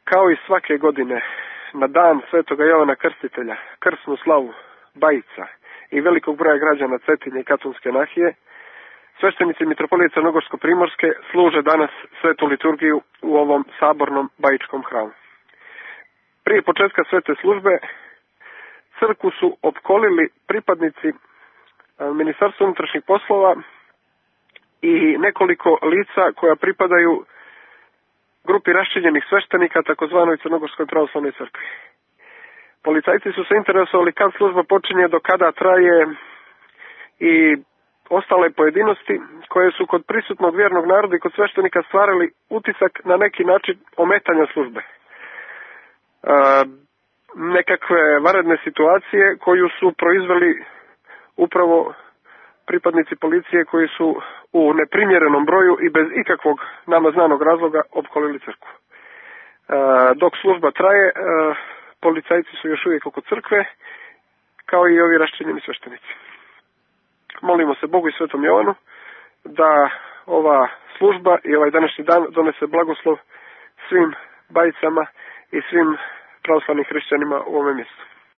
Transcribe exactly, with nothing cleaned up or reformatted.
kao i svake godine, na dan Svetoga Jovana Krstitelja, krsnu slavu Bajica i velikog broja građana Cetinje i Katunske nahije, sveštenici mitropolije Crnogorsko-primorske služe danas svetu liturgiju u ovom sabornom Bajičkom hramu. Prije početka svete službe crkvu su opkolili pripadnici Ministarstva unutrašnjih poslova i nekoliko lica koja pripadaju grupi raščinjenih sveštenika, takozvanoj Crnogorskoj pravoslavnoj crkvi. Policajci su se interesovali kad služba počinje, do kada traje i ostale pojedinosti koje su kod prisutnog vjernog naroda i kod sveštenika stvarali utisak na neki način ometanja službe. E, nekakve vanredne situacije koju su proizveli upravo pripadnici policije koji su u neprimjerenom broju i bez ikakvog nama znanog razloga opkolili crkvu. E, dok služba traje, e, policajci su još uvijek oko crkve, kao i ovi raščinjeni sveštenici. Molimo se Bogu i Svetom Jovanu da ova služba i ovaj današnji dan donese blagoslov svim Bajicama i svim pravoslavnim hrišćanima u ovome mjestu.